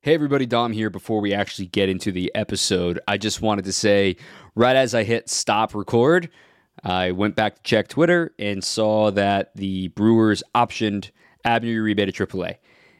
Hey everybody, Dom here. Before we actually get into the episode, I just wanted to say, right as I hit stop record, I went back to check Twitter and saw that the Brewers optioned Abner Uribe to AAA.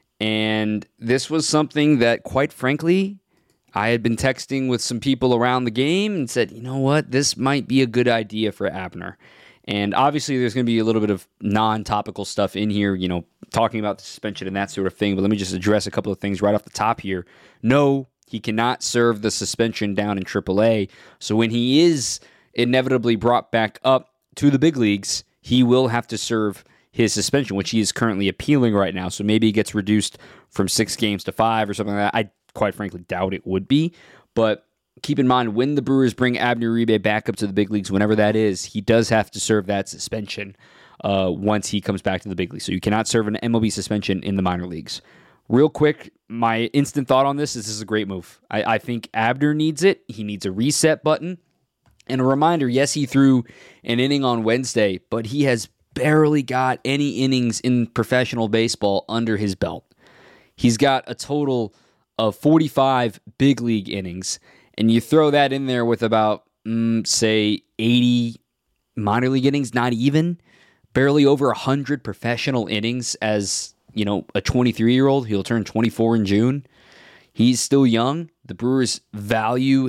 And this was something that, quite frankly, I had been texting with some people around the game and said, you know what, this might be a good idea for Abner. And obviously there's going to be a little bit of non-topical stuff in here, talking about the suspension and that sort of thing. But let me just address a couple of things right off the top here. No, he cannot serve the suspension down in AAA. So when he is inevitably brought back up to the big leagues, he will have to serve his suspension, which he is currently appealing right now. So maybe it gets reduced from 6 games to 5 or something like that. I quite frankly doubt it would be. But keep in mind, when the Brewers bring Abner Uribe back up to the big leagues, whenever that is, he does have to serve that suspension once he comes back to the big leagues. So you cannot serve an MLB suspension in the minor leagues. Real quick, my instant thought on this is a great move. I think Abner needs it. He needs a reset button. And a reminder, yes, he threw an inning on Wednesday, but he has barely got any innings in professional baseball under his belt. He's got a total of 45 big league innings. And you throw that in there with about, say, 80 minor league innings, not even, barely over 100 professional innings as, a 23-year-old. He'll turn 24 in June. He's still young. The Brewers value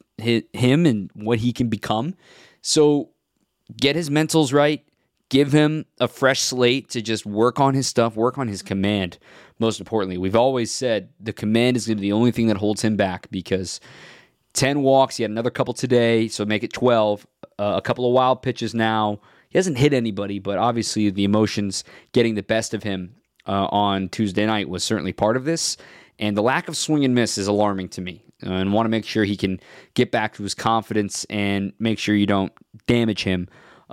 him and what he can become. So get his mentals right. Give him a fresh slate to just work on his stuff, work on his command. Most importantly, we've always said the command is going to be the only thing that holds him back because 10 walks, he had another couple today, so make it 12. A couple of wild pitches now. He hasn't hit anybody, but obviously the emotions getting the best of him on Tuesday night was certainly part of this. And the lack of swing and miss is alarming to me. And want to make sure he can get back to his confidence and make sure you don't damage him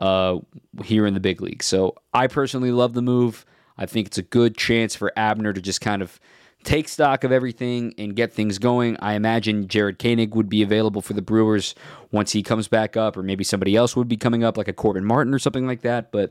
here in the big league. So I personally love the move. I think it's a good chance for Abner to just kind of take stock of everything and get things going. I imagine Jared Koenig would be available for the Brewers once he comes back up, or maybe somebody else would be coming up, like a Corbin Martin or something like that. But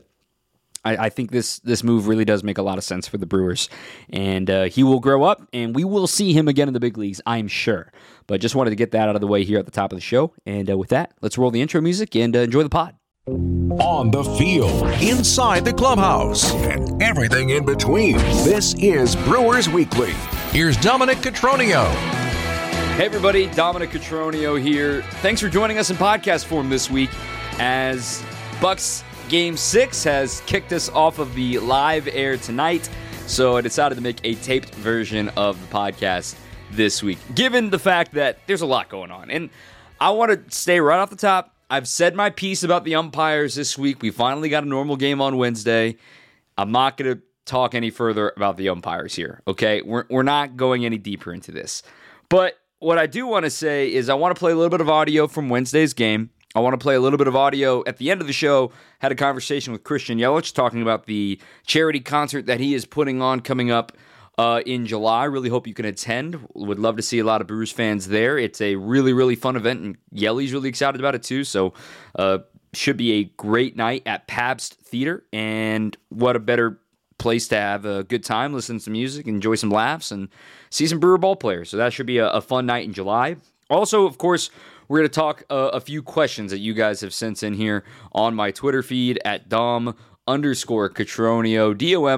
I think this move really does make a lot of sense for the Brewers. And he will grow up, and we will see him again in the big leagues, I'm sure. But just wanted to get that out of the way here at the top of the show. And with that, let's roll the intro music and enjoy the pod. On the field, inside the clubhouse, and everything in between. This is Brewers Weekly. Here's Dominic Cotroneo. Hey everybody, Dominic Cotroneo here. Thanks for joining us in podcast form this week as Bucks Game 6 has kicked us off of the live air tonight. So I decided to make a taped version of the podcast this week, given the fact that there's a lot going on. And I want to stay right off the top. I've said my piece about the umpires this week. We finally got a normal game on Wednesday. I'm not going to talk any further about the umpires here, okay? We're not going any deeper into this. But what I do want to say is I want to play a little bit of audio from Wednesday's game. I want to play a little bit of audio at the end of the show. Had a conversation with Christian Yelich talking about the charity concert that he is putting on coming up in July. Really hope you can attend. Would love to see a lot of Brewers fans there. It's a really, really fun event, and Yelly's really excited about it too. So should be a great night at Pabst Theater, and what a better place to have a good time, listen to some music, enjoy some laughs, and see some Brewer ball players. So that should be a fun night in July. Also, of course, we're going to talk a few questions that you guys have sent in here on my Twitter feed at Dom_Cotroneo,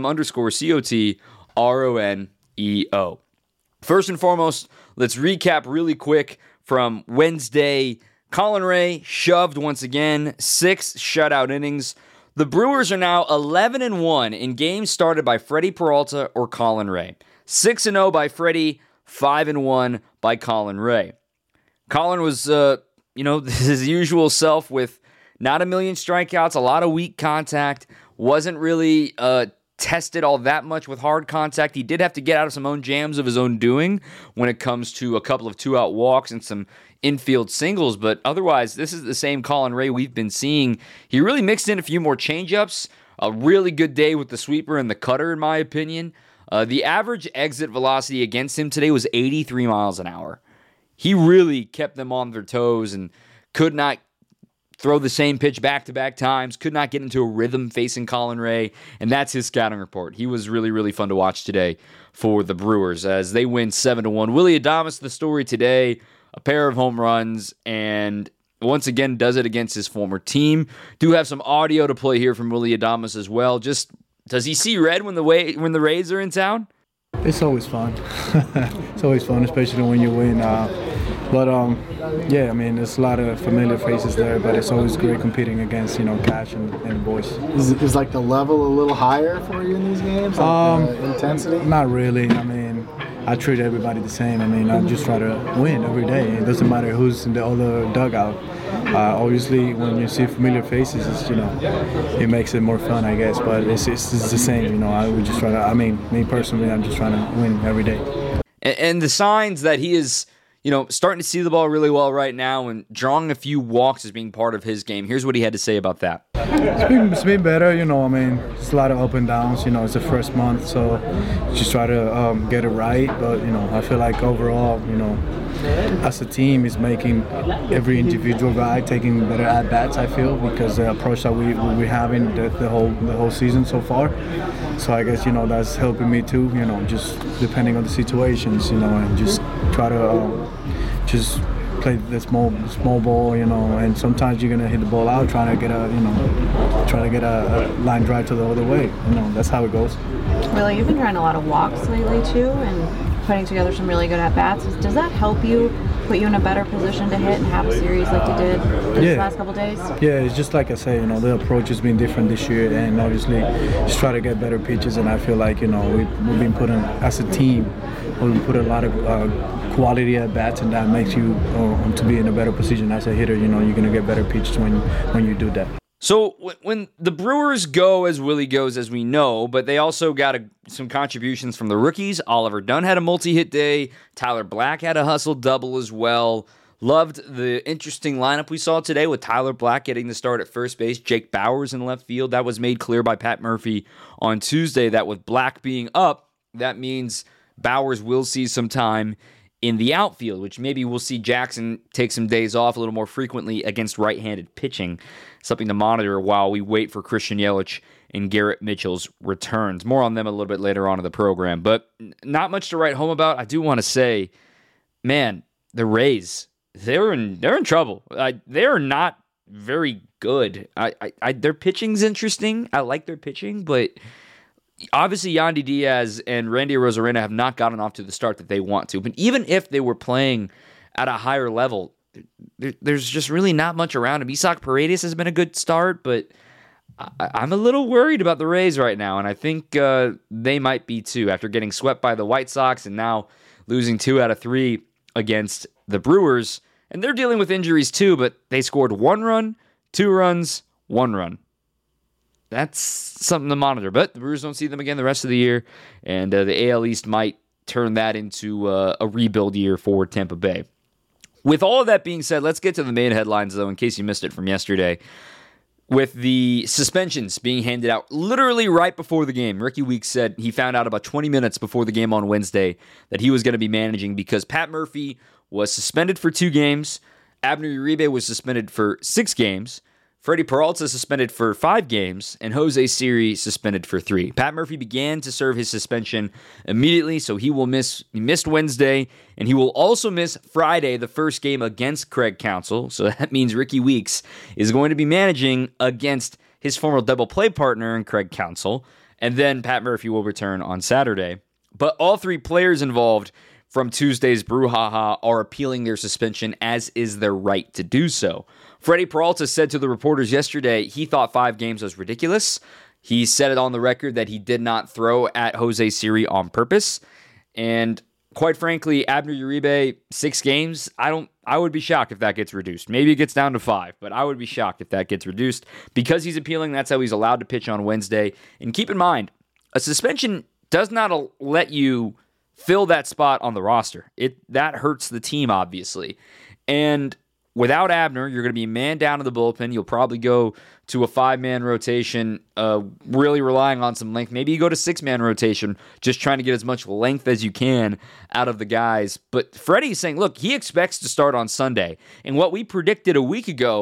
DOM_COTRONEO. First and foremost, let's recap really quick from Wednesday. Colin Ray shoved once again, 6 shutout innings. The Brewers are now 11-1 in games started by Freddie Peralta or Colin Ray. 6-0 by Freddie, 5-1 by Colin Ray. Colin was, his usual self with not a million strikeouts, a lot of weak contact, wasn't really tested all that much with hard contact. He did have to get out of some own jams of his own doing when it comes to a couple of 2-out walks and some infield singles, but otherwise, this is the same Colin Ray we've been seeing. He really mixed in a few more changeups, a really good day with the sweeper and the cutter, in my opinion. The average exit velocity against him today was 83 miles an hour. He really kept them on their toes and could not throw the same pitch back-to-back times, could not get into a rhythm facing Colin Ray, and that's his scouting report. He was really, really fun to watch today for the Brewers as they win 7-1. Willy Adames, the story today, a pair of home runs, and once again does it against his former team. Do have some audio to play here from Willy Adames as well. Just, does he see red when the Rays are in town? It's always fun. It's always fun, especially when you win. Yeah, I mean, there's a lot of familiar faces there, but it's always great competing against, Cash and the boys. Is like the level a little higher for you in these games? Like the intensity? Not really. I mean, I treat everybody the same. I mean, I just try to win every day. It doesn't matter who's in the other dugout. Obviously, when you see familiar faces, it makes it more fun, I guess. But it's the same, I would just try to. I mean, me personally, I'm just trying to win every day. And the signs that he is, starting to see the ball really well right now and drawing a few walks as being part of his game. Here's what he had to say about that. It's been better, I mean, it's a lot of up and downs, it's the first month, so just try to get it right. But, I feel like overall, as a team is making every individual guy taking better at-bats, I feel, because the approach that we're having the whole season so far. So I guess, that's helping me too, just depending on the situations, and just try to just play the small ball, and sometimes you're gonna hit the ball out trying to get a line drive to the other way. That's how it goes. Really, you've been trying a lot of walks lately too, and putting together some really good at-bats. Does that help you, put you in a better position to hit and have a series like you did these last couple days? Yeah, it's just like I say, the approach has been different this year, and obviously just try to get better pitches, and I feel like, we've been putting, as a team, we've put a lot of quality at-bats, and that makes you to be in a better position as a hitter. You're going to get better pitches when you do that. So when the Brewers go as Willie goes, as we know, but they also got some contributions from the rookies. Oliver Dunn had a multi-hit day. Tyler Black had a hustle double as well. Loved the interesting lineup we saw today with Tyler Black getting the start at first base, Jake Bauers in left field. That was made clear by Pat Murphy on Tuesday that with Black being up, that means Bauers will see some time in the outfield, which maybe we'll see Jackson take some days off a little more frequently against right-handed pitching. Something to monitor while we wait for Christian Yelich and Garrett Mitchell's returns. More on them a little bit later on in the program, but not much to write home about. I do want to say, man, the Rays, they're in trouble. They are not very good. Their pitching's interesting. I like their pitching, but obviously Yandy Diaz and Randy Arozarena have not gotten off to the start that they want to. But even if they were playing at a higher level, there's just really not much around him. Isaac Paredes has been a good start, but I'm a little worried about the Rays right now, and I think they might be too after getting swept by the White Sox and now losing 2 out of 3 against the Brewers. And they're dealing with injuries too, but they scored 1 run, 2 runs, 1 run. That's something to monitor, but the Brewers don't see them again the rest of the year, and the AL East might turn that into a rebuild year for Tampa Bay. With all of that being said, let's get to the main headlines, though, in case you missed it from yesterday. With the suspensions being handed out literally right before the game, Ricky Weeks said he found out about 20 minutes before the game on Wednesday that he was going to be managing because Pat Murphy was suspended for 2 games, Abner Uribe was suspended for 6 games, Freddie Peralta suspended for 5 games, and Jose Siri suspended for 3. Pat Murphy began to serve his suspension immediately, so he missed Wednesday, and he will also miss Friday, the first game against Craig Counsell. So that means Ricky Weeks is going to be managing against his former double play partner in Craig Counsell, and then Pat Murphy will return on Saturday. But all 3 players involved from Tuesday's brouhaha are appealing their suspension, as is their right to do so. Freddie Peralta said to the reporters yesterday he thought 5 games was ridiculous. He said it on the record that he did not throw at Jose Siri on purpose. And quite frankly, Abner Uribe, 6 games, I would be shocked if that gets reduced. Maybe it gets down to 5, but I would be shocked if that gets reduced. Because he's appealing, that's how he's allowed to pitch on Wednesday. And keep in mind, a suspension does not let you fill that spot on the roster. That hurts the team, obviously. And without Abner, you're going to be man down to the bullpen. You'll probably go to a 5-man rotation, really relying on some length. Maybe you go to 6-man rotation, just trying to get as much length as you can out of the guys. But Freddie's saying, look, he expects to start on Sunday. And what we predicted a week ago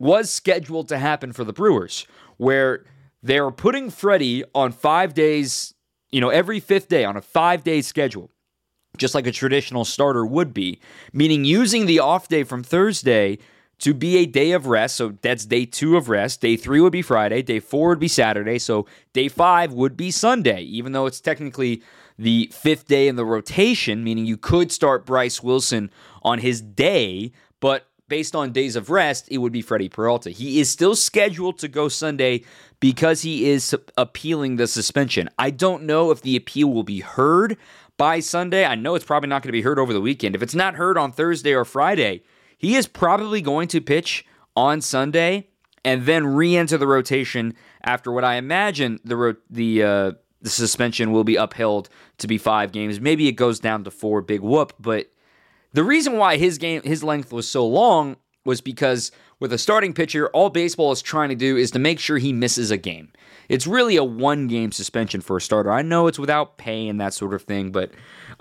was scheduled to happen for the Brewers, where they're putting Freddie on 5 days, every fifth day on a 5-day schedule, just like a traditional starter would be, meaning using the off day from Thursday to be a day of rest. So that's day 2 of rest. Day 3 would be Friday. Day 4 would be Saturday. So day 5 would be Sunday, even though it's technically the 5th day in the rotation, meaning you could start Bryce Wilson on his day, but based on days of rest, it would be Freddie Peralta. He is still scheduled to go Sunday because he is appealing the suspension. I don't know if the appeal will be heard by Sunday. I know it's probably not going to be heard over the weekend. If it's not heard on Thursday or Friday, he is probably going to pitch on Sunday and then re-enter the rotation after what I imagine the suspension will be upheld to be 5 games. Maybe it goes down to 4, big whoop. But the reason why his length was so long was because with a starting pitcher, all baseball is trying to do is to make sure he misses a game. It's really a 1-game suspension for a starter. I know it's without pay and that sort of thing, but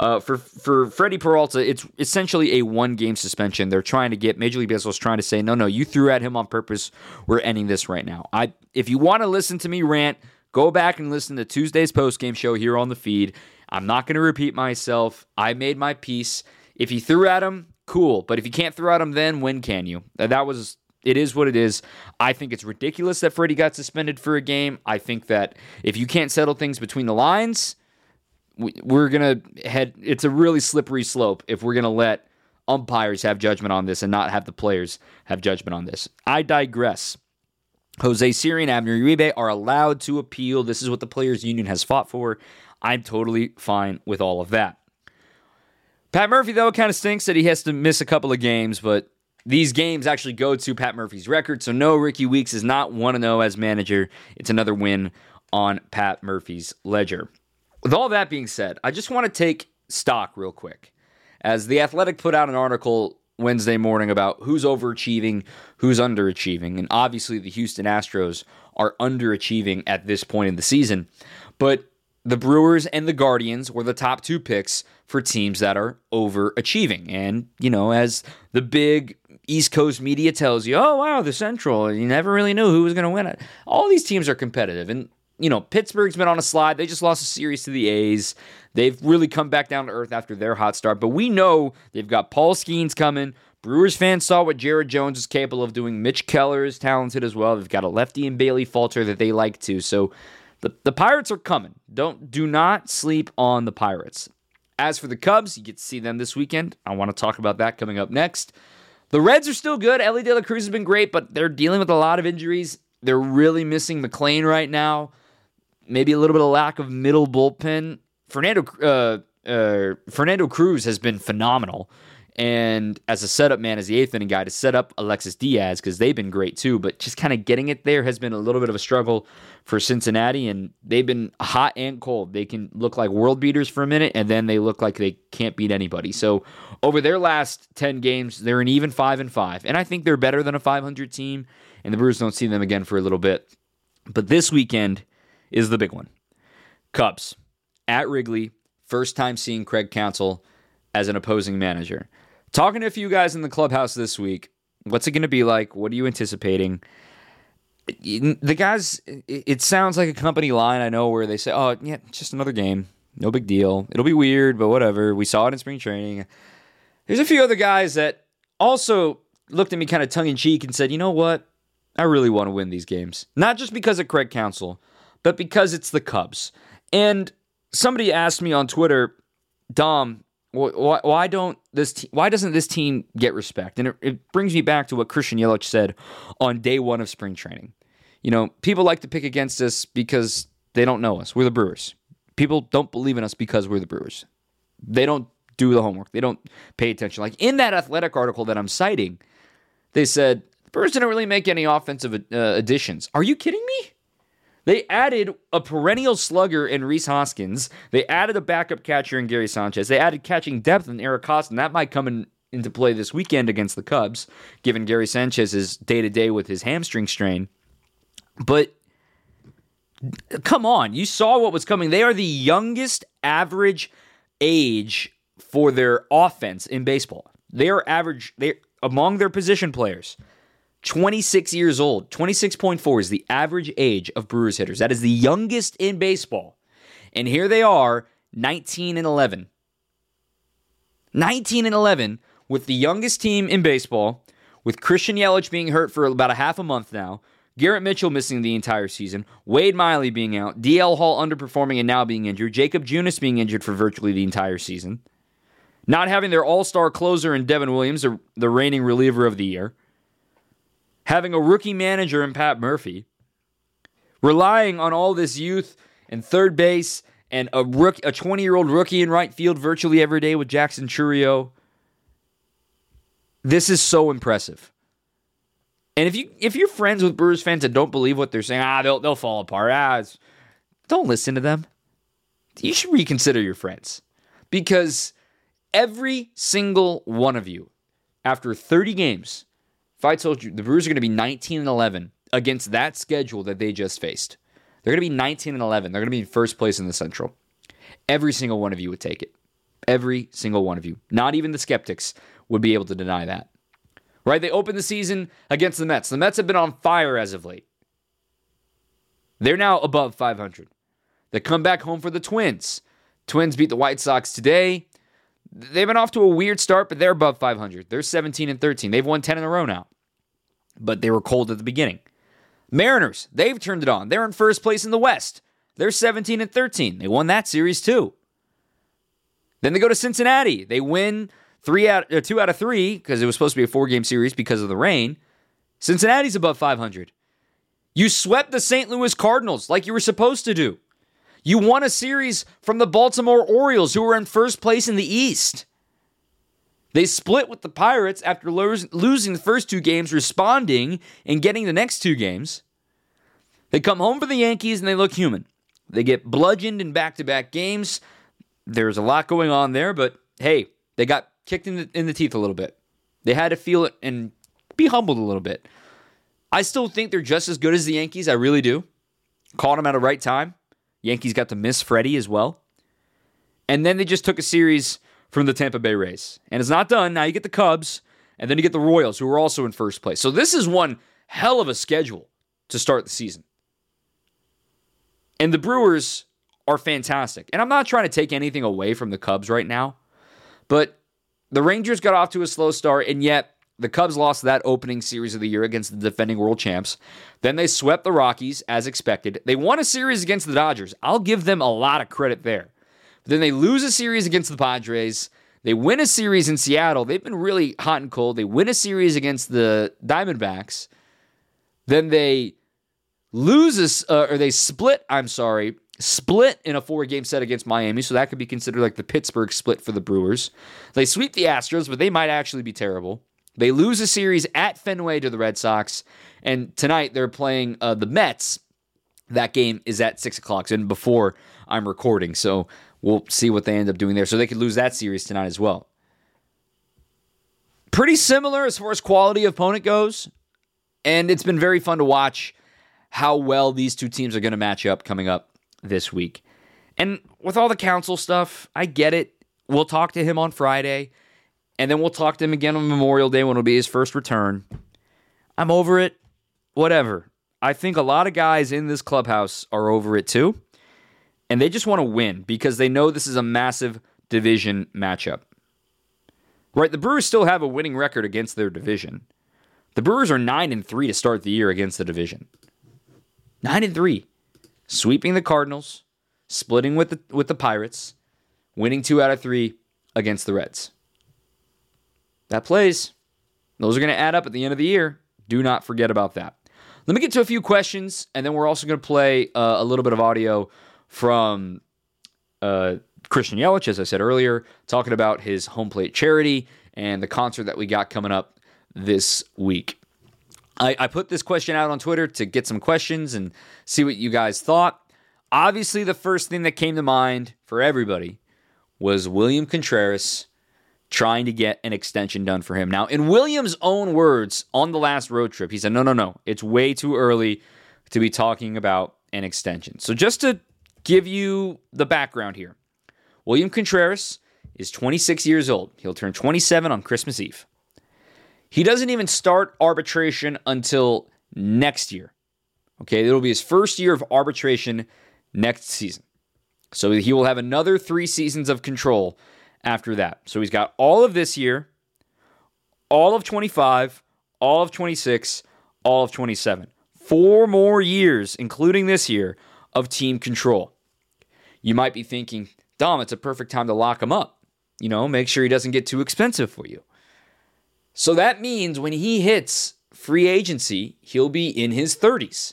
for Freddie Peralta, it's essentially a 1-game suspension. They're trying to get Major League Baseball is trying to say, no, you threw at him on purpose. We're ending this right now. If you want to listen to me rant, go back and listen to Tuesday's postgame show here on the feed. I'm not going to repeat myself. I made my piece. If you threw at him, cool. But if you can't throw at him, then when can you? It is what it is. I think it's ridiculous that Freddie got suspended for a game. I think that if you can't settle things between the lines, we're going to head. It's a really slippery slope if we're going to let umpires have judgment on this and not have the players have judgment on this. I digress. Jose Siri and Abner Uribe are allowed to appeal. This is what the Players Union has fought for. I'm totally fine with all of that. Pat Murphy, though, it kind of stinks that he has to miss a couple of games, but these games actually go to Pat Murphy's record, so no, Ricky Weeks is not 1-0 as manager. It's another win on Pat Murphy's ledger. With all that being said, I just want to take stock real quick. As The Athletic put out an article Wednesday morning about who's overachieving, who's underachieving, and obviously the Houston Astros are underachieving at this point in the season, but the Brewers and the Guardians were the top 2 picks for teams that are overachieving. And, as the big East Coast media tells you, oh, wow, the Central, you never really knew who was going to win it. All these teams are competitive. And, Pittsburgh's been on a slide. They just lost a series to the A's. They've really come back down to earth after their hot start. But we know they've got Paul Skeens coming. Brewers fans saw what Jared Jones is capable of doing. Mitch Keller is talented as well. They've got a lefty in Bailey Falter that they like to. So the Pirates are coming. Do not sleep on the Pirates. As for the Cubs, you get to see them this weekend. I want to talk about that coming up next. The Reds are still good. Ellie De La Cruz has been great, but they're dealing with a lot of injuries. They're really missing McClain right now. Maybe a little bit of lack of middle bullpen. Fernando Cruz has been phenomenal. And as a setup man, as the 8th inning guy, to set up Alexis Diaz, because they've been great too, but just kind of getting it there has been a little bit of a struggle for Cincinnati, and they've been hot and cold. They can look like world beaters for a minute, and then they look like they can't beat anybody. So over their last 10 games, they're an even 5-5, and I think they're better than a 500 team, and the Brewers don't see them again for a little bit. But this weekend is the big one. Cubs at Wrigley, first time seeing Craig Counsell as an opposing manager. Talking to a few guys in the clubhouse this week, what's it going to be like? What are you anticipating? The guys, it sounds like a company line, I know, where they say, oh, yeah, it's just another game. No big deal. It'll be weird, but whatever. We saw it in spring training. There's a few other guys that also looked at me kind of tongue-in-cheek and said, you know what? I really want to win these games. Not just because of Craig Counsell, but because it's the Cubs. And somebody asked me on Twitter, Dom, why doesn't this team get respect? And it brings me back to what Christian Yelich said on day 1 of spring training. People like to pick against us because they don't know us. We're the Brewers. People don't believe in us because we're the Brewers. They don't do the homework. They don't pay attention. Like in that Athletic article that I'm citing, they said, the Brewers didn't really make any offensive additions. Are you kidding me? They added a perennial slugger in Rhys Hoskins. They added a backup catcher in Gary Sanchez. They added catching depth in Eric Hostin. That might come into play this weekend against the Cubs, given Gary Sanchez's day-to-day with his hamstring strain. But come on, you saw what was coming. They are the youngest average age for their offense in baseball. They are average. They among their position players. 26 years old. 26.4 is the average age of Brewers hitters. That is the youngest in baseball. And here they are, 19-11. 19-11 with the youngest team in baseball, with Christian Yelich being hurt for about a half a month now, Garrett Mitchell missing the entire season, Wade Miley being out, DL Hall underperforming and now being injured, Jacob Junis being injured for virtually the entire season, not having their all-star closer in Devin Williams, the reigning reliever of the year, having a rookie manager in Pat Murphy, relying on all this youth and third base and a 20-year-old rookie in right field virtually every day with Jackson Chourio. This is so impressive. And if you're friends with Brewers fans that don't believe what they're saying, they'll fall apart. Don't listen to them. You should reconsider your friends. Because every single one of you, after 30 games, if I told you the Brewers are going to be 19-11 against that schedule that they just faced, they're going to be 19-11. They're going to be in first place in the Central. Every single one of you would take it. Every single one of you. Not even the skeptics would be able to deny that. Right? They opened the season against the Mets. The Mets have been on fire as of late. They're now above 500. They come back home for the Twins. Twins beat the White Sox today. They've been off to a weird start, but they're above 500. They're 17-13. They've won 10 in a row now. But they were cold at the beginning. Mariners, they've turned it on. They're in first place in the West. They're 17-13. They won that series too. Then they go to Cincinnati. They win 2 out of 3 because it was supposed to be a 4-game series because of the rain. Cincinnati's above 500. You swept the St. Louis Cardinals like you were supposed to do. You won a series from the Baltimore Orioles, who were in first place in the East. They split with the Pirates after losing the first 2 games, responding and getting the next 2 games. They come home for the Yankees and they look human. They get bludgeoned in back-to-back games. There's a lot going on there, but hey, they got kicked in the teeth a little bit. They had to feel it and be humbled a little bit. I still think they're just as good as the Yankees. I really do. Caught them at a right time. Yankees got to miss Freddie as well. And then they just took a series from the Tampa Bay Rays. And it's not done. Now you get the Cubs, and then you get the Royals, who are also in first place. So this is one hell of a schedule to start the season. And the Brewers are fantastic. And I'm not trying to take anything away from the Cubs right now, but the Rangers got off to a slow start, and yet the Cubs lost that opening series of the year against the defending world champs. Then they swept the Rockies, as expected. They won a series against the Dodgers. I'll give them a lot of credit there. But then they lose a series against the Padres. They win a series in Seattle. They've been really hot and cold. They win a series against the Diamondbacks. Then they split in a 4-game set against Miami, so that could be considered like the Pittsburgh split for the Brewers. They sweep the Astros, but they might actually be terrible. They lose a series at Fenway to the Red Sox, and tonight they're playing the Mets. That game is at 6 o'clock, and before I'm recording, so we'll see what they end up doing there. So they could lose that series tonight as well. Pretty similar as far as quality of opponent goes, and it's been very fun to watch how well these two teams are going to match up coming up this week. And with all the Counsell stuff, I get it. We'll talk to him on Friday, and then we'll talk to him again on Memorial Day when it'll be his first return. I'm over it. Whatever. I think a lot of guys in this clubhouse are over it too, and they just want to win because they know this is a massive division matchup. Right? The Brewers still have a winning record against their division. The Brewers are 9-3 to start the year against the division. 9-3. Sweeping the Cardinals, splitting with the Pirates, winning 2 out of 3 against the Reds. That plays. Those are going to add up at the end of the year. Do not forget about that. Let me get to a few questions, and then we're also going to play a little bit of audio from Christian Yelich, as I said earlier, talking about his home plate charity and the concert that we got coming up this week. I put this question out on Twitter to get some questions and see what you guys thought. Obviously, the first thing that came to mind for everybody was William Contreras trying to get an extension done for him. Now, in William's own words on the last road trip, he said, no, it's way too early to be talking about an extension. So just to give you the background here, William Contreras is 26 years old. He'll turn 27 on Christmas Eve. He doesn't even start arbitration until next year. Okay, it'll be his first year of arbitration next season. So he will have another 3 seasons of control after that. So he's got all of this year, all of 25, all of 26, all of 27. 4 more years, including this year, of team control. You might be thinking, Dom, it's a perfect time to lock him up. Make sure he doesn't get too expensive for you. So that means when he hits free agency, he'll be in his 30s.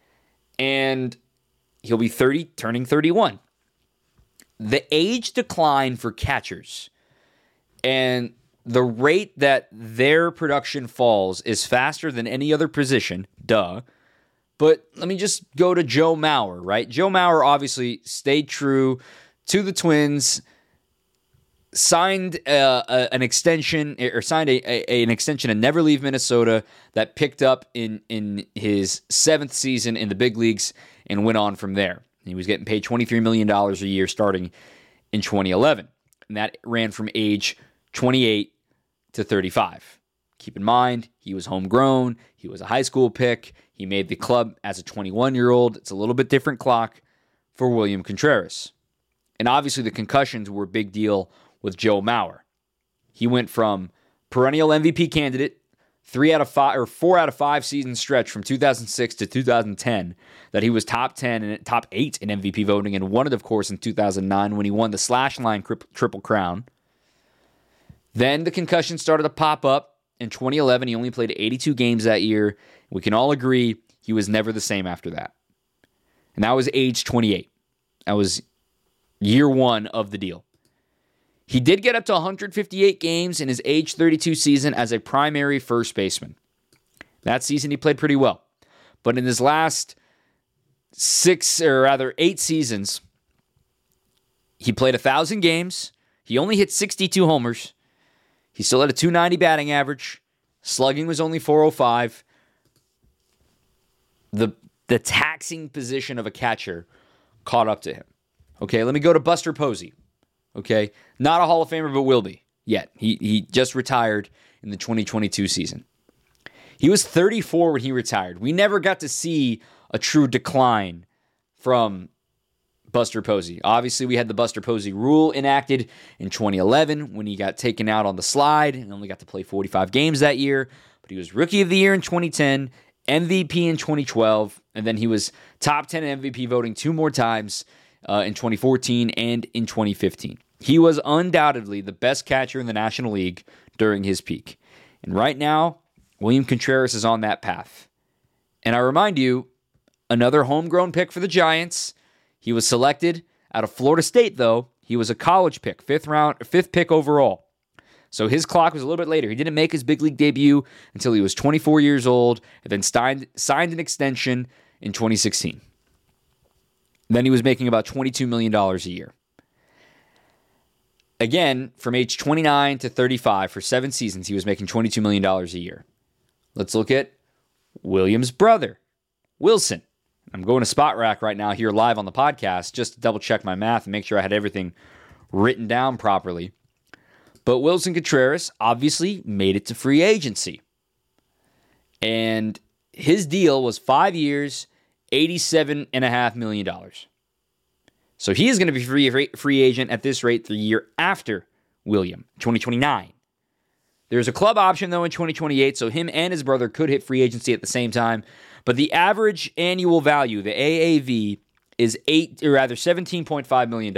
And he'll be 30, turning 31. The age decline for catchers and the rate that their production falls is faster than any other position, duh. But let me just go to Joe Mauer, right? Joe Mauer obviously stayed true to the Twins, signed an extension and never leave Minnesota that picked up in his 7th season in the big leagues and went on from there. He was getting paid $23 million a year starting in 2011. And that ran from age 28 to 35. Keep in mind, he was homegrown. He was a high school pick. He made the club as a 21-year-old. It's a little bit different clock for William Contreras. And obviously the concussions were a big deal with Joe Mauer. He went from perennial MVP candidate, 4 out of 5 season stretch from 2006 to 2010 that he was top 10 and top 8 in MVP voting, and won it, of course, in 2009 when he won the slash line Triple Crown. Then the concussion started to pop up. In 2011, he only played 82 games that year. We can all agree he was never the same after that. And that was age 28. That was year 1 of the deal. He did get up to 158 games in his age 32 season as a primary first baseman. That season he played pretty well. But in his last 8 seasons, he played 1,000 games. He only hit 62 homers. He still had a .290 batting average. Slugging was only .405. The taxing position of a catcher caught up to him. Okay, let me go to Buster Posey. Okay, not a Hall of Famer, but will be yet. He just retired in the 2022 season. He was 34 when he retired. We never got to see a true decline from Buster Posey. Obviously, we had the Buster Posey rule enacted in 2011 when he got taken out on the slide and only got to play 45 games that year. But he was Rookie of the Year in 2010, MVP in 2012, and then he was top 10 in MVP voting 2 more times in 2014 and in 2015. He was undoubtedly the best catcher in the National League during his peak. And right now, William Contreras is on that path. And I remind you, another homegrown pick for the Giants. He was selected out of Florida State, though. He was a college pick, 5th pick overall. So his clock was a little bit later. He didn't make his big league debut until he was 24 years old, and then signed an extension in 2016. Then he was making about $22 million a year. Again, from age 29 to 35, for 7 seasons, he was making $22 million a year. Let's look at William's brother, Wilson. I'm going to Spot Rack right now here live on the podcast just to double check my math and make sure I had everything written down properly. But Wilson Contreras obviously made it to free agency. And his deal was 5 years, $87.5 million. So he is going to be free agent at this rate the year after William, 2029. There's a club option, though, in 2028, so him and his brother could hit free agency at the same time. But the average annual value, the AAV, is $17.5 million.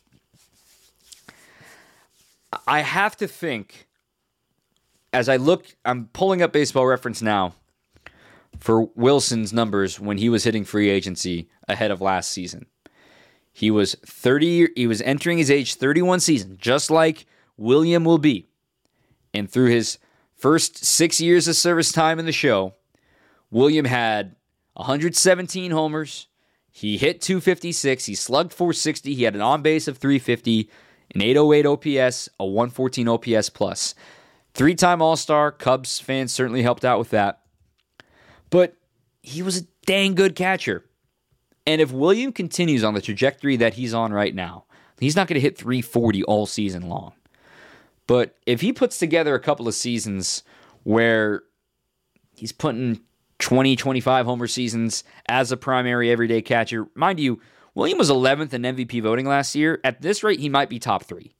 I have to think, as I look, I'm pulling up Baseball Reference now for Wilson's numbers when he was hitting free agency ahead of last season. He was entering his age 31 season, just like William will be. And through his first 6 years of service time in the show, William had 117 homers. He hit .256. He slugged .460. He had an on-base of .350, an .808 OPS, a .114 OPS plus. 3-time All-Star. Cubs fans certainly helped out with that. But he was a dang good catcher. And if William continues on the trajectory that he's on right now, he's not going to hit .340 all season long. But if he puts together a couple of seasons where he's putting 20, 25 homer seasons as a primary everyday catcher. Mind you, William was 11th in MVP voting last year. At this rate, he might be top 3.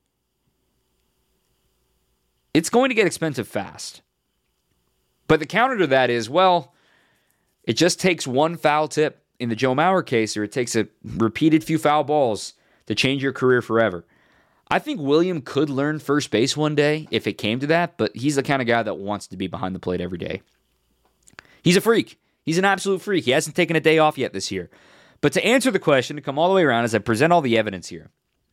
It's going to get expensive fast. But the counter to that is, well, it just takes one foul tip in the Joe Mauer case, or it takes a repeated few foul balls to change your career forever. I think William could learn first base one day if it came to that, but he's the kind of guy that wants to be behind the plate every day. He's a freak. He's an absolute freak. He hasn't taken a day off yet this year. But to answer the question, to come all the way around as I present all the evidence here,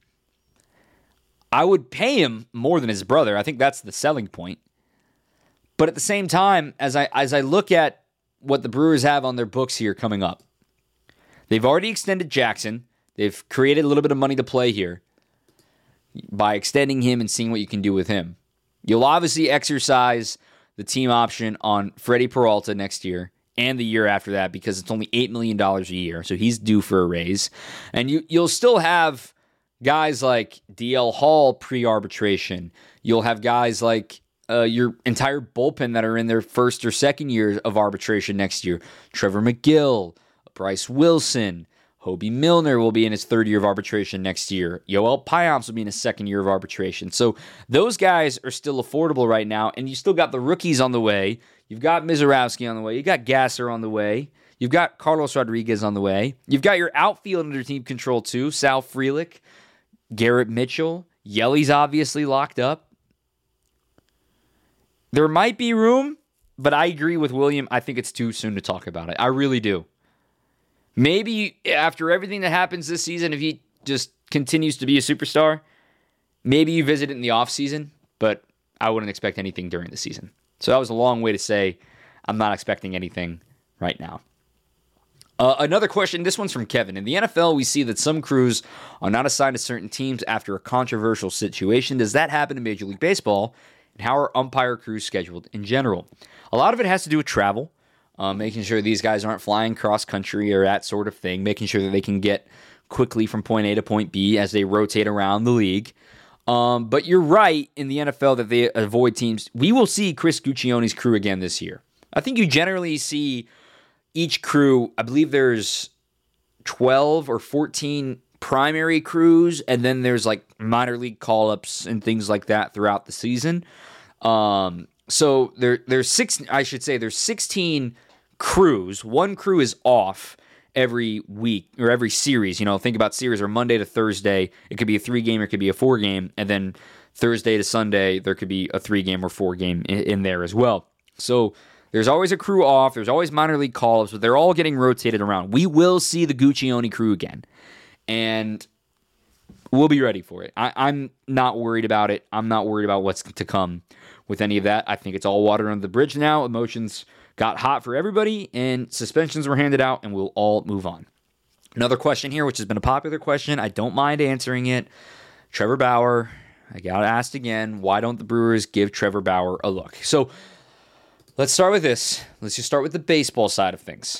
I would pay him more than his brother. I think that's the selling point. But at the same time, as I look at what the Brewers have on their books here coming up, they've already extended Jackson. They've created a little bit of money to play here by extending him and seeing what you can do with him. You'll obviously exercise the team option on Freddie Peralta next year and the year after that because it's only $8 million a year, so he's due for a raise. And you'll still have guys like DL Hall pre-arbitration. You'll have guys like your entire bullpen that are in their first or second year of arbitration next year. Trevor McGill, Bryce Wilson, Hobie Milner will be in his third year of arbitration next year. Yoel Payamps will be in his second year of arbitration. So those guys are still affordable right now, and you still got the rookies on the way. You've got Mizorowski on the way. You got Gasser on the way. You've got Carlos Rodriguez on the way. You've got your outfield under team control too. Sal Frelick, Garrett Mitchell. Yelly's obviously locked up. There might be room, but I agree with William. I think it's too soon to talk about it. I really do. Maybe after everything that happens this season, if he just continues to be a superstar, maybe you visit it in the offseason, but I wouldn't expect anything during the season. So that was a long way to say I'm not expecting anything right now. Another question, this one's from Kevin. In the NFL, we see that some crews are not assigned to certain teams after a controversial situation. Does that happen in Major League Baseball? And how are umpire crews scheduled in general? A lot of it has to do with travel. Making sure these guys aren't flying cross-country or that sort of thing, making sure that they can get quickly from point A to point B as they rotate around the league. But you're right in the NFL that they avoid teams. We will see Chris Guccione's crew again this year. I think you generally see each crew, I believe there's 12 or 14 primary crews, and then there's like minor league call-ups and things like that throughout the season. So there's 16 crews. One crew is off every week or every series. Think about series or Monday to Thursday. It could be a 3-game or it could be a 4-game. And then Thursday to Sunday, there could be a 3-game or 4-game in there as well. So there's always a crew off. There's always minor league call-ups, but they're all getting rotated around. We will see the Guccione crew again. And we'll be ready for it. I'm not worried about it. I'm not worried about what's to come with any of that. I think it's all water under the bridge now. Emotions got hot for everybody, and suspensions were handed out, and we'll all move on. Another question here, which has been a popular question. I don't mind answering it. Trevor Bauer, I got asked again, why don't the Brewers give Trevor Bauer a look? So let's start with this. Let's just start with the baseball side of things.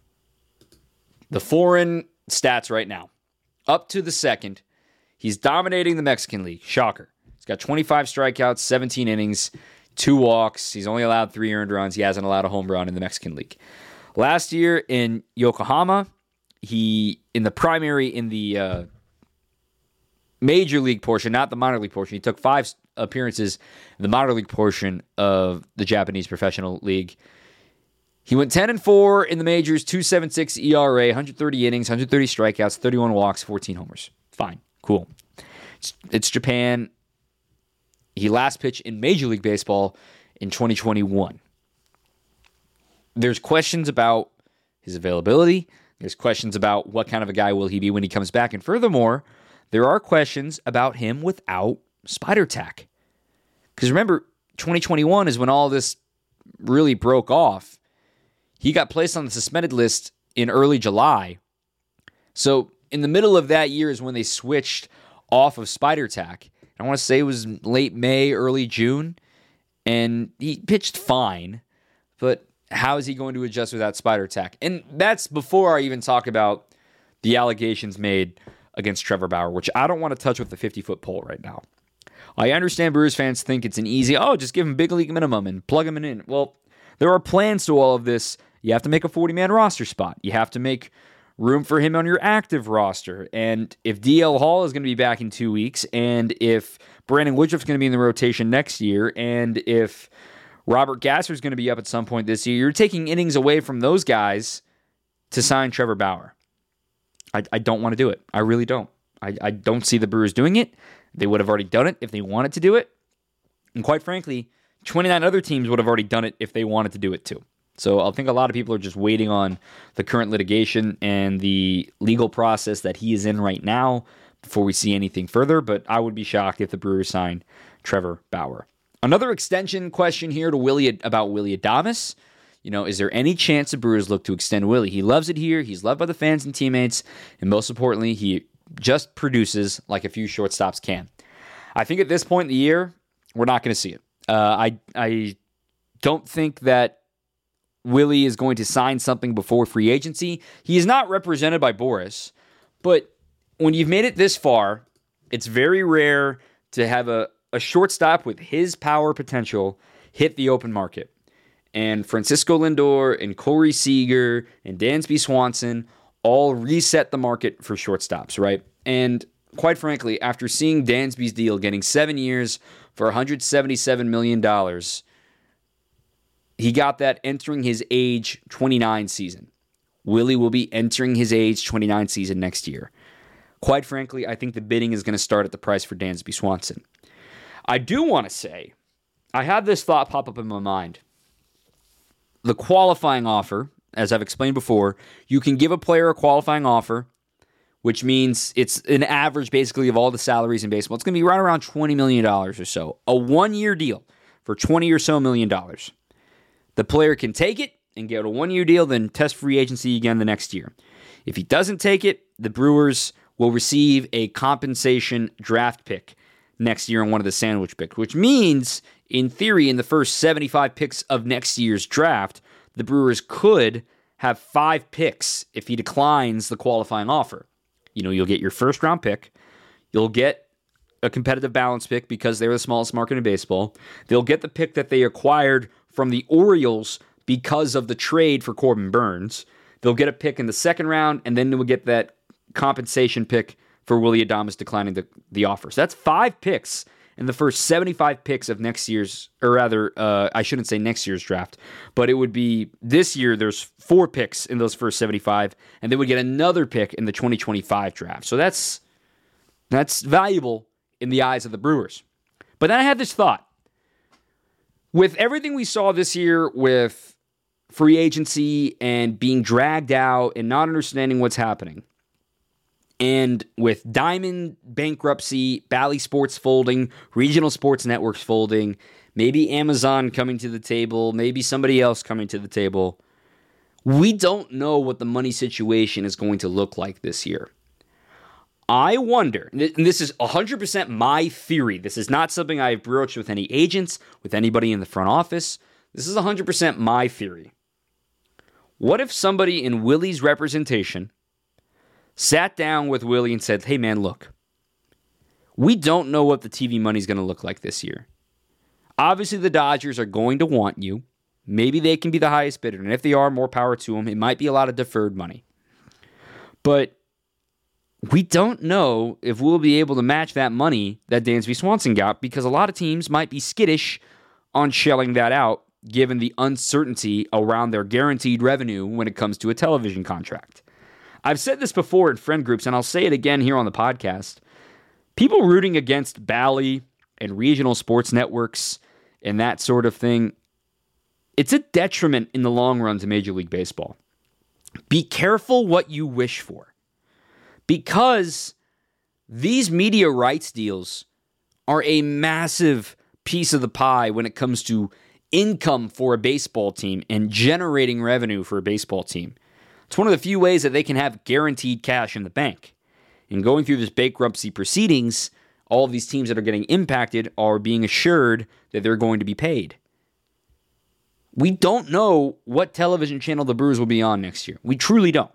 The foreign stats right now. Up to the second, he's dominating the Mexican League. Shocker. He's got 25 strikeouts, 17 innings, 2 walks. He's only allowed 3 earned runs. He hasn't allowed a home run in the Mexican League. Last year in Yokohama, in the major league portion, not the minor league portion, he took 5 appearances in the minor league portion of the Japanese Professional League. He went 10-4 in the majors, 2.76 ERA, 130 innings, 130 strikeouts, 31 walks, 14 homers. Fine. Cool. It's Japan. He last pitched in Major League Baseball in 2021. There's questions about his availability. There's questions about what kind of a guy will he be when he comes back. And furthermore, there are questions about him without Spider Tack. Because remember, 2021 is when all this really broke off. He got placed on the suspended list in early July. So in the middle of that year is when they switched off of Spider Tack. I want to say it was late May, early June. And he pitched fine. But how is he going to adjust without Spider Tack? And that's before I even talk about the allegations made against Trevor Bauer, which I don't want to touch with the 50-foot pole right now. I understand Brewers fans think it's an easy, just give him big league minimum and plug him in. Well, there are plans to all of this. You have to make a 40-man roster spot. You have to make room for him on your active roster. And if DL Hall is going to be back in 2 weeks, and if Brandon Woodruff's going to be in the rotation next year, and if Robert Gasser's going to be up at some point this year, you're taking innings away from those guys to sign Trevor Bauer. I don't want to do it. I really don't. I don't see the Brewers doing it. They would have already done it if they wanted to do it. And quite frankly, 29 other teams would have already done it if they wanted to do it too. So I think a lot of people are just waiting on the current litigation and the legal process that he is in right now before we see anything further. But I would be shocked if the Brewers sign Trevor Bauer. Another extension question here to Willy about Willy Adames. Is there any chance the Brewers look to extend Willy? He loves it here. He's loved by the fans and teammates. And most importantly, he just produces like a few shortstops can. I think at this point in the year, we're not going to see it. I don't think that Willy is going to sign something before free agency. He is not represented by Boras, but when you've made it this far, it's very rare to have a shortstop with his power potential hit the open market. And Francisco Lindor and Corey Seager and Dansby Swanson all reset the market for shortstops, right? And quite frankly, after seeing Dansby's deal getting 7 years for $177 million, he got that entering his age 29 season. Willy will be entering his age 29 season next year. Quite frankly, I think the bidding is going to start at the price for Dansby Swanson. I do want to say, I had this thought pop up in my mind. The qualifying offer, as I've explained before, you can give a player a qualifying offer, which means it's an average basically of all the salaries in baseball. It's going to be right around $20 million or so. A 1-year deal for $20 or so million. The player can take it and get a 1-year deal, then test free agency again the next year. If he doesn't take it, the Brewers will receive a compensation draft pick next year on one of the sandwich picks, which means, in theory, in the first 75 picks of next year's draft, the Brewers could have 5 picks if he declines the qualifying offer. You'll get your first-round pick. You'll get a competitive balance pick because they're the smallest market in baseball. They'll get the pick that they acquired from the Orioles because of the trade for Corbin Burns. They'll get a pick in the second round, and then they'll get that compensation pick for Willy Adames declining the offer. So that's 5 picks in the first 75 picks of next year's, or rather, I shouldn't say next year's draft, but it would be this year there's 4 picks in those first 75, and they would get another pick in the 2025 draft. So that's valuable in the eyes of the Brewers. But then I had this thought. With everything we saw this year with free agency and being dragged out and not understanding what's happening, and with Diamond bankruptcy, Bally Sports folding, regional sports networks folding, maybe Amazon coming to the table, maybe somebody else coming to the table, we don't know what the money situation is going to look like this year. I wonder, and this is 100% my theory. This is not something I've broached with any agents, with anybody in the front office. This is 100% my theory. What if somebody in Willy's representation sat down with Willy and said, hey man, look, we don't know what the TV money is going to look like this year. Obviously, the Dodgers are going to want you. Maybe they can be the highest bidder, and if they are, more power to them. It might be a lot of deferred money. But we don't know if we'll be able to match that money that Dansby Swanson got, because a lot of teams might be skittish on shelling that out, given the uncertainty around their guaranteed revenue when it comes to a television contract. I've said this before in friend groups, and I'll say it again here on the podcast. People rooting against Bally and regional sports networks and that sort of thing, it's a detriment in the long run to Major League Baseball. Be careful what you wish for, because these media rights deals are a massive piece of the pie when it comes to income for a baseball team and generating revenue for a baseball team. It's one of the few ways that they can have guaranteed cash in the bank. And going through this bankruptcy proceedings, all of these teams that are getting impacted are being assured that they're going to be paid. We don't know what television channel the Brewers will be on next year. We truly don't.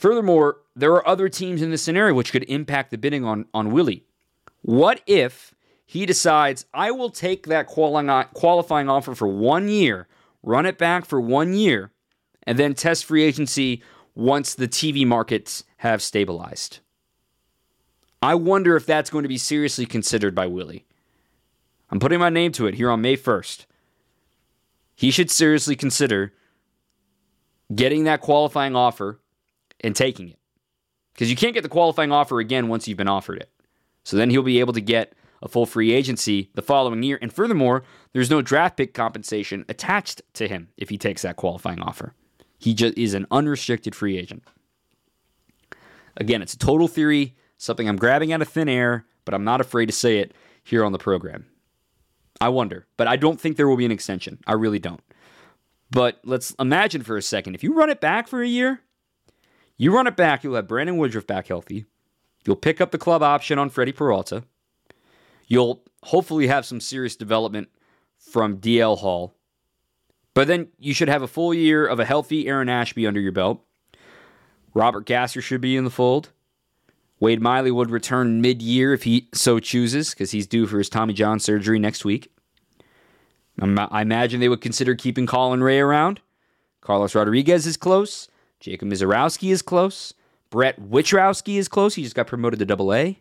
Furthermore, there are other teams in this scenario which could impact the bidding on Willy. What if he decides, I will take that qualifying offer for 1 year, run it back for 1 year, and then test free agency once the TV markets have stabilized. I wonder if that's going to be seriously considered by Willie. I'm putting my name to it here on May 1st. He should seriously consider getting that qualifying offer and taking it. Because you can't get the qualifying offer again once you've been offered it. So then he'll be able to get a full free agency the following year. And furthermore, there's no draft pick compensation attached to him if he takes that qualifying offer. He just is an unrestricted free agent. Again, it's a total theory, something I'm grabbing out of thin air, but I'm not afraid to say it here on the program. I wonder, but I don't think there will be an extension. I really don't. But let's imagine for a second, if you run it back for a year, you run it back, you'll have Brandon Woodruff back healthy. You'll pick up the club option on Freddie Peralta. You'll hopefully have some serious development from DL Hall. But then you should have a full year of a healthy Aaron Ashby under your belt. Robert Gasser should be in the fold. Wade Miley would return mid-year if he so chooses, because he's due for his Tommy John surgery next week. I imagine they would consider keeping Colin Ray around. Carlos Rodriguez is close. Jacob Mizorowski is close. Brett Witrowski is close. He just got promoted to Double-A.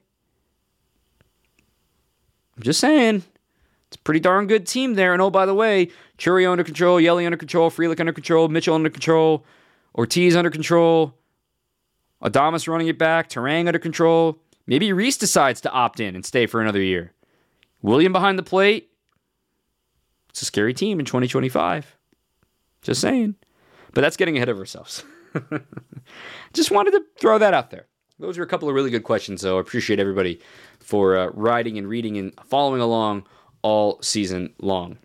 I'm just saying. It's a pretty darn good team there. And oh, by the way, Churio under control, Yelly under control, Frelick under control, Mitchell under control, Ortiz under control, Adames running it back, Terang under control. Maybe Reese decides to opt in and stay for another year. William behind the plate. It's a scary team in 2025. Just saying. But that's getting ahead of ourselves. Just wanted to throw that out there. Those are a couple of really good questions, though. I appreciate everybody for writing and reading and following along all season long.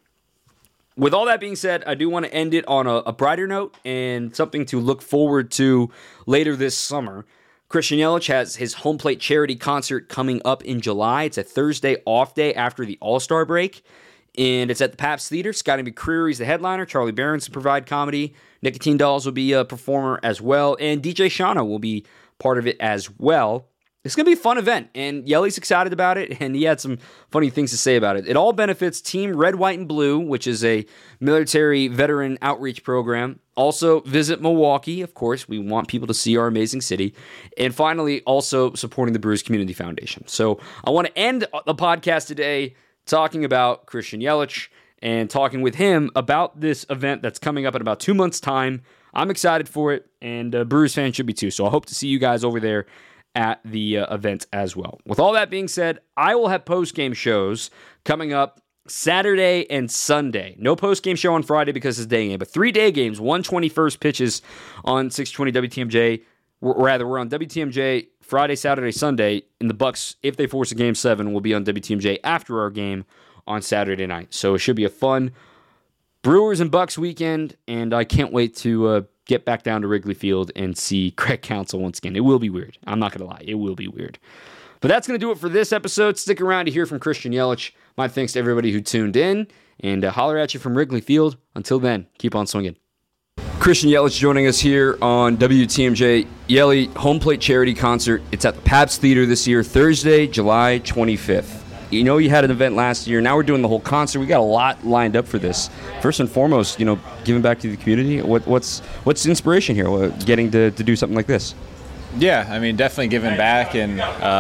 With all that being said, I do want to end it on a brighter note and something to look forward to later this summer. Christian Yelich has his home plate charity concert coming up in July. It's a Thursday off day after the All-Star break, and it's at the Pabst Theater. Scotty McCreery's the headliner. Charlie Barron's to provide comedy. Nicotine Dolls will be a performer as well, and DJ Shauna will be part of it as well. It's going to be a fun event, and Yelly's excited about it, and he had some funny things to say about it. It all benefits Team Red, White, and Blue, which is a military veteran outreach program. Also, Visit Milwaukee. Of course, we want people to see our amazing city. And finally, also supporting the Brewers Community Foundation. So I want to end the podcast today talking about Christian Yelich and talking with him about this event that's coming up in about 2 months' time. I'm excited for it, and Brewers fans should be too. So I hope to see you guys over there at the event as well. With all that being said, I will have post-game shows coming up Saturday and Sunday. No post-game show on Friday because it's a day game, but 3 day games, 1:21 pitches on 620 WTMJ. We're on WTMJ Friday, Saturday, Sunday, and the Bucks, if they force a Game 7, will be on WTMJ after our game on Saturday night. So it should be a fun Brewers and Bucks weekend, and I can't wait to get back down to Wrigley Field and see Craig Counsell once again. It will be weird. I'm not going to lie. It will be weird. But that's going to do it for this episode. Stick around to hear from Christian Yelich. My thanks to everybody who tuned in, and holler at you from Wrigley Field. Until then, keep on swinging. Christian Yelich joining us here on WTMJ. Yelly, home plate charity concert. It's at the Pabst Theater this year, Thursday, July 25th. You know, you had an event last year. Now we're doing the whole concert. We got a lot lined up for this. First and foremost, giving back to the community. What's the inspiration here? Getting to do something like this? Yeah, I mean, definitely giving back. And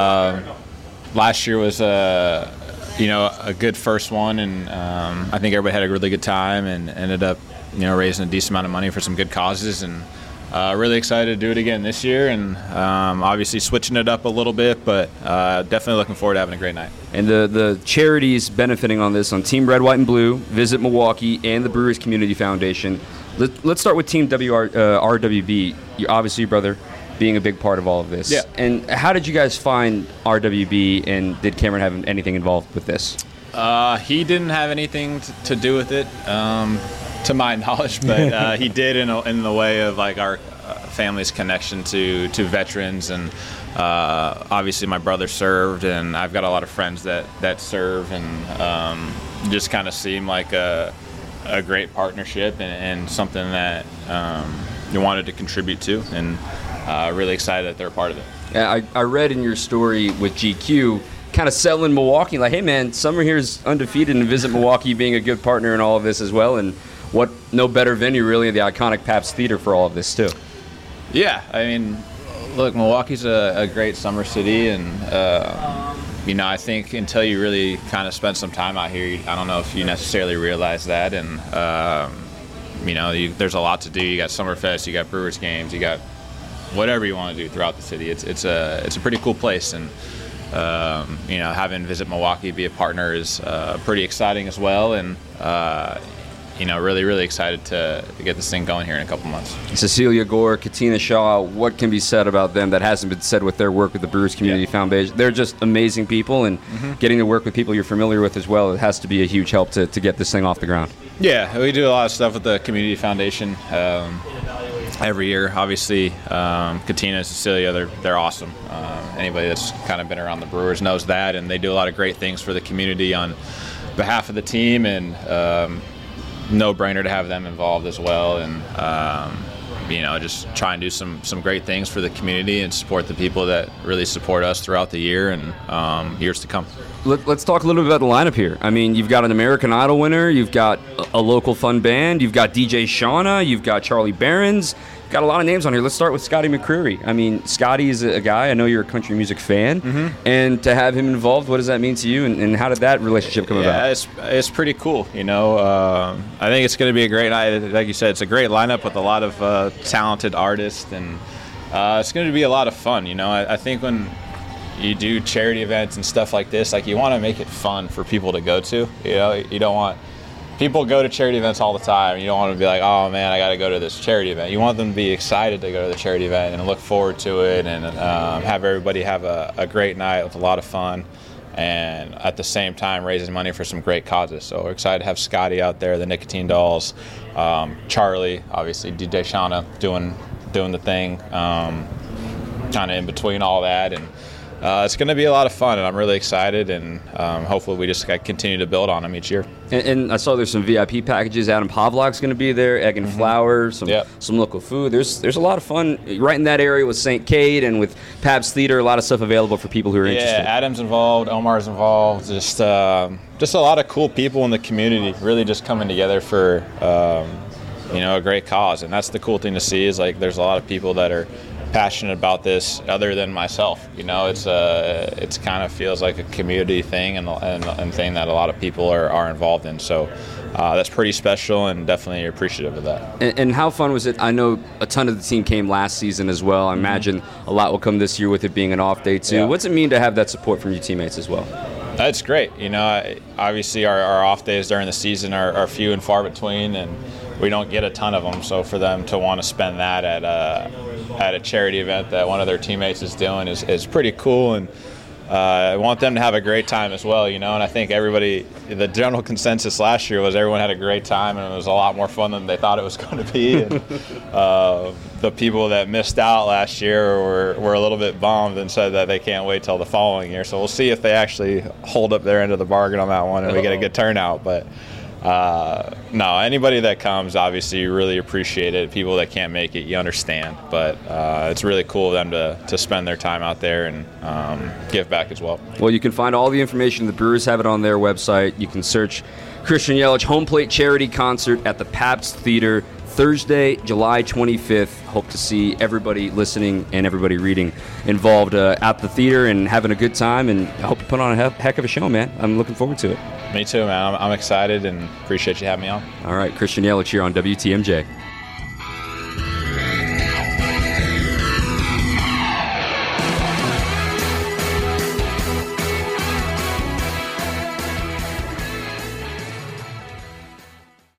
last year was a good first one, and I think everybody had a really good time and ended up raising a decent amount of money for some good causes, and really excited to do it again this year, and obviously switching it up a little bit, but definitely looking forward to having a great night. And the charities benefiting on this on Team Red, White, and Blue, Visit Milwaukee, and the Brewers Community Foundation. Let's start with Team RWB. Obviously, your brother being a big part of all of this. Yeah. And how did you guys find RWB, and did Cameron have anything involved with this? He didn't have anything to do with it, to my knowledge, but he did in the way of like our family's connection to veterans, and obviously my brother served, and I've got a lot of friends that serve, and just kind of seemed like a great partnership and something that you wanted to contribute to, and really excited that they're a part of it. I read in your story with GQ, kind of selling Milwaukee, like, hey, man, summer here is undefeated, and Visit Milwaukee being a good partner in all of this as well. And what no better venue, really, the iconic Pabst Theater for all of this, too. Yeah, I mean, look, Milwaukee's a great summer city, and, I think until you really kind of spend some time out here, I don't know if you necessarily realize that. And, there's a lot to do. You got Summerfest, you got Brewers games, you got whatever you want to do throughout the city. It's a pretty cool place, and having Visit Milwaukee be a partner is pretty exciting as well, and really, really excited to get this thing going here in a couple months. Cecilia Gore, Katina Shaw, what can be said about them that hasn't been said with their work with the Brewers Community Foundation? They're just amazing people, and getting to work with people you're familiar with as well, it has to be a huge help to get this thing off the ground. Yeah, we do a lot of stuff with the Community Foundation every year. Obviously, Katina and Cecilia, they're awesome. Anybody that's kind of been around the Brewers knows that, and they do a lot of great things for the community on behalf of the team, and no-brainer to have them involved as well, and just try and do some great things for the community and support the people that really support us throughout the year and years to come. Let's talk a little bit about the lineup here. I mean, you've got an American Idol winner, you've got a local fun band, you've got DJ Shauna, you've got Charlie Behrens. Got a lot of names on here. Let's start with Scotty McCreery. I mean, Scotty is a guy, I know you're a country music fan, and to have him involved, what does that mean to you, and how did that relationship come about? It's pretty cool, I think it's going to be a great night. Like you said, it's a great lineup with a lot of talented artists, and it's going to be a lot of fun. I think when you do charity events and stuff like this, like, you want to make it fun for people to go to. You don't want... People go to charity events all the time. You don't want to be like, oh, man, I got to go to this charity event. You want them to be excited to go to the charity event and look forward to it, and have everybody have a great night with a lot of fun, and at the same time raising money for some great causes. So we're excited to have Scotty out there, the Nicotine Dolls, Charlie, obviously, DJ Shauna doing the thing, kind of in between all that. And it's going to be a lot of fun, and I'm really excited, and hopefully we just continue to build on them each year. And I saw there's some VIP packages. Adam Pavlak's going to be there, egg and flour, some local food. There's a lot of fun right in that area with St. Kate and with Pabst Theater, a lot of stuff available for people who are interested. Yeah, Adam's involved, Omar's involved, just a lot of cool people in the community really just coming together for a great cause. And that's the cool thing to see, is like there's a lot of people that are passionate about this other than myself. It's kind of feels like a community thing and thing that a lot of people are involved in. So that's pretty special, and definitely appreciative of that. And how fun was it? I know a ton of the team came last season as well. I imagine a lot will come this year with it being an off day too. Yeah. What's it mean to have that support from your teammates as well? That's great. Obviously our off days during the season are few and far between, and we don't get a ton of them. So for them to want to spend that at a charity event that one of their teammates is doing is pretty cool, and I want them to have a great time as well, and I think the general consensus last year was everyone had a great time, and it was a lot more fun than they thought it was going to be, and the people that missed out last year were a little bit bummed and said that they can't wait till the following year. So we'll see if they actually hold up their end of the bargain on that one and we get a good turnout. But no, anybody that comes, obviously, you really appreciate it. People that can't make it, you understand. But it's really cool of them to spend their time out there and give back as well. Well, you can find all the information. The Brewers have it on their website. You can search Christian Yelich Home Plate Charity Concert at the Pabst Theater, Thursday, July 25th. Hope to see everybody listening and everybody reading involved at the theater and having a good time, and I hope you put on a heck of a show, man. I'm looking forward to it. Me too, man. I'm excited and appreciate you having me on. All right, Christian Yelich here on WTMJ.